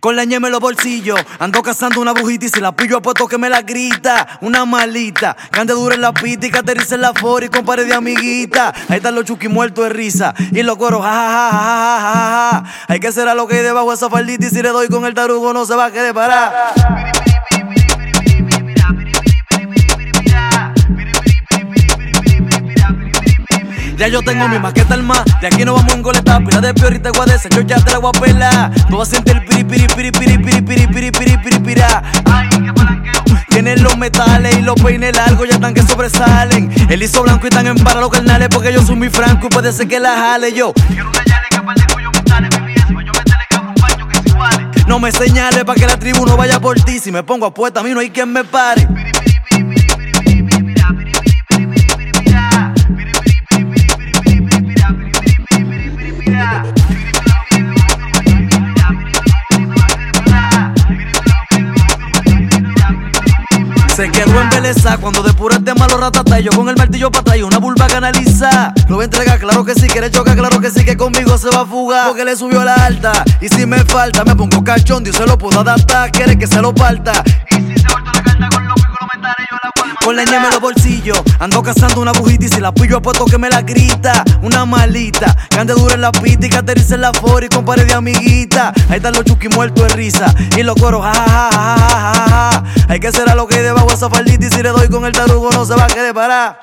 Con la ñema en los bolsillos, ando cazando una brujita y si la pillo apuesto que me la grita. Una malita, que ande dura en la pista y que aterrice en la fora y con pared de amiguita. Ahí están los chuki muertos de risa y los coros ja. Hay que ser a lo que hay debajo de esa faldita y si le doy con el tarugo no se va a querer parar. Ya yo tengo mi maqueta al más, de aquí no vamos a engoletar. Pila de peor y te guadesa, yo ya te la voy a pelar. Tú vas a sentir piripira. Ay, qué palanqueo. Tienen los metales y los peines largos, ya están que sobresalen. El liso blanco y tan en para los carnales, porque yo soy muy franco y puede ser que la jale yo. Quiero una yale que par de cuyo mentales, mi vida, yo métele que hago un baño que si vale. No me señales pa' que la tribu no vaya por ti, si me pongo apuesta a mí no hay quien me pare. Se quedó embelesada cuando depura el tema los ratatas. Yo con el martillo para atrás y una vulva canaliza. Lo voy a entregar, claro que sí. Quiere chocar, claro que sí. Que conmigo se va a fugar porque le subió la alta. Y si me falta, me pongo cachondo y se lo puedo adaptar. Quiere que se lo parta. Y si se vuelto la carta con los comentarios, yo la puedo mandar. Con la ñema en los bolsillos, ando cazando una brujita y si la pillo apuesto que me la grita. Una malita, que ande dura en la pista y que aterrice en la fora y con pared de amiguita. Ahí están los chuki muertos de risa y los coros ja. Hay que ser a lo que hay debajo de esa faldita y si le doy con el tarugo no se va a querer parar.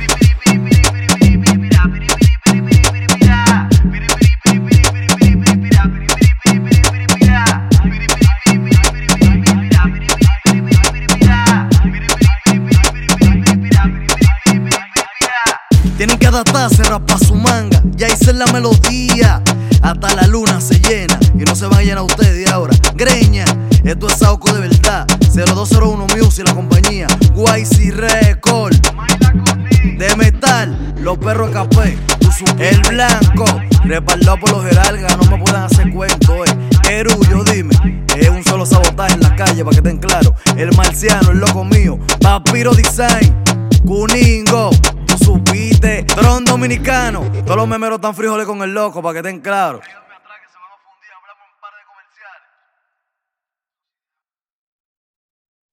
Tienen que adaptarse, rapa su manga, ya hice la melodía. Hasta la luna se llena y no se van a llenar ustedes ahora. Greña, esto es Sauco de verdad. 0201 Music, la compañía YC Record. De metal, los perros café. El blanco, respaldado por los jerargas, no me puedan hacer cuento. Erullo, dime, es un solo sabotaje en la calle para que estén claros. El marciano, el loco mío, Papiro Design, Kuningo. Tú supiste, Tron Dominicano. Todos los memeros están frijoles con el loco, para que estén claros.